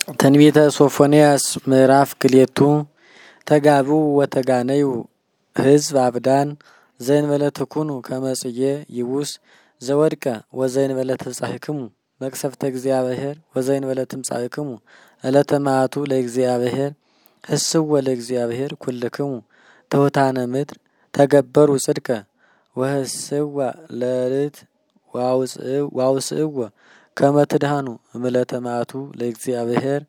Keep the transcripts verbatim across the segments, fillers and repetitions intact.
ትንቢተ ሶፎንያስ ምዕራፍ ክልኤቱ ተጋቡ ወተጋነዩ ህዝብ አብዳን ዘእንበለ ትኩኑ ከመ ጽጌ ይቡስ ዘወድቀ ወዘእንበለ ተጻሕክሙ መቅሰፍተ እግዚአብሔር ወዘእንበለ ትምጻእክሙ ዕለተ መዓቱ ለእግዚአብሔር ህስው ለእግዚአብሔር ኩልክሙ ትሑታነ ምድር ተገበሩ ጽድቀ ወህስዋ ለርት ዋውስእዎ ከመ ትድሃኑ እምዕለተ መዓቱ ለእግዚአብሔር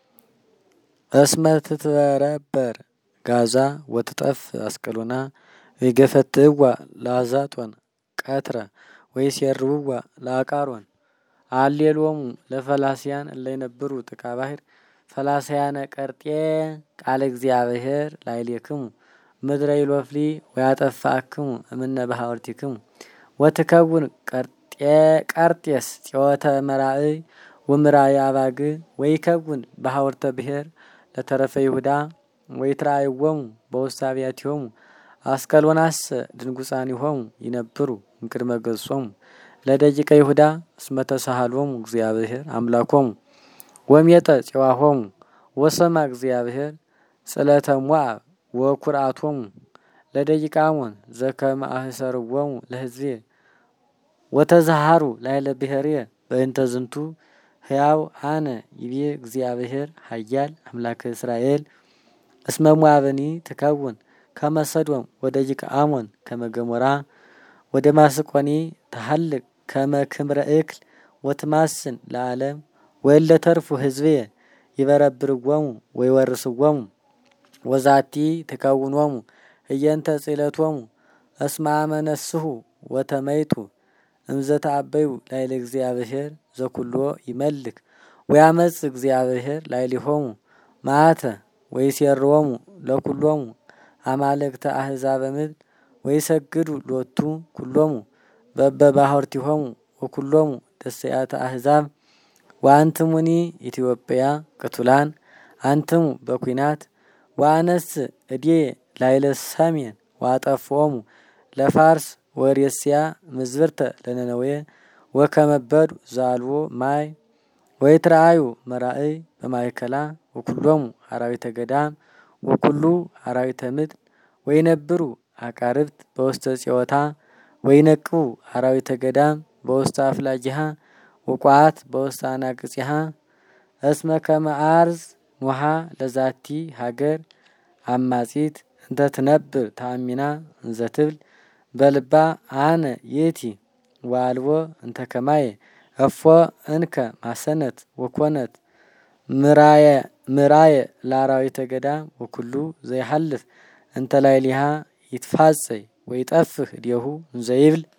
እስመ ትትበረበር ጋዛ ወትጠፍ አስቀሎና ወይገፈትእዋ ለአዛጦን ቀትረ ወይሴርውዋ ለአቃሮን አሌሎሙ ለፈላስያን እለ ይነብሩ ጥቃ ባሕር ፈላስያነ ቀርጤ ቃለ እግዚአብሔር ላዕሌክሙ ምድረ ኢሎፍሊ ወያጠፋእክሙ እምነ ባሕወርቲክሙ ወትከውን ቀርጤስ ጽዮተ መራእይ ወምራይ አባግ ወይከውን ባሕወርተ ብሔር ለተረፈ ይሁዳ ወይትራእይዎሙ በውስተ አብያቲሆሙ አስቀሎናስ ድንጉፃኒሆሙ ይነብሩ እምቅድመ ገጾሙ ለደቂቀ ይሁዳ እስመ ተሳሃሎሙ እግዚአብሔር አምላኮሙ ወሜጠ ጽዋሆሙ ወሰማ እግዚአብሔር ጽለተ ሞዓብ ወኩርአቶሙ ለደቂቀ አሞን ዘከመ አህሰርዎሙ ለሕዝቤ ወተዛሃሩ ላዕለ ብሔርየ በእንተ ዝንቱ ሕያው አነ ይቤ እግዚአብሔር ኃያል አምላከ እስራኤል እስመ ሞዓብኒ ትከውን ከመ ሰዶም ወደቂቀ አሞን ከመ ገሞራ ወደማስቆኒ ተሐልቅ ከመ ክምረ እክል ወትማስን ለዓለም ወእለ ተርፉ ሕዝብየ ይበረብርዎሙ ወይወርስዎሙ ወዛቲ ትከውኖሙ እየንተ ጽእለቶሙ እስመ አመ ነስሑ ወተመይቱ እምዘ ተአበዩ ላዕለ እግዚአብሔር ዘኩሎ ይመልክ ወያመጽእ እግዚአብሔር ላዕሌሆሙ መዓተ ወይሴርዎሙ ለኩሎሙ አማልክተ አሕዛበ ምድር ወይሰግዱ ሎቱ ኩሎሙ በበባሕወርቲሆሙ ወኩሎሙ ደሰያተ አሕዛብ ወአንትሙኒ ኢትዮጵያ ቅቱላን አንትሙ በኩናት ወአነስ እድየ ላዕለ ሰሜን ወአጠፍኦሙ ለፋርስ ወሬስያ ምዝብርተ ለነነዌ ወከመ በዱ ዘአልቦ ማይ ወይትረአዩ መራእይ በማእከላ ወኩሎሙ አራዊተ ገዳም ወኩሉ አራዊተ ምድር ወይነብሩ አቃርብት በውስተ ጽዮታ ወይነቅቡ አራዊተ ገዳም በውስተ አፍላጂሃ ወቋዓት በውስተ አናቅጽሃ እስመ ከመ አርዝ ኖሃ ለዛቲ ሀገር አማጺት እንተ ትነብር ተአሚና እንዘ ትብል በልባ አነ የቲ ወአልቦ እንተ ከማየ እፎ እንከ ማሰነት ወኮነት ምራየ ምራየ ለአራዊተ ገዳም ወኩሉ ዘይሐልፍ እንተ ላዕሌሃ ይትፋጸይ ወይጠፍህ እዴሁ እንዘ ይብል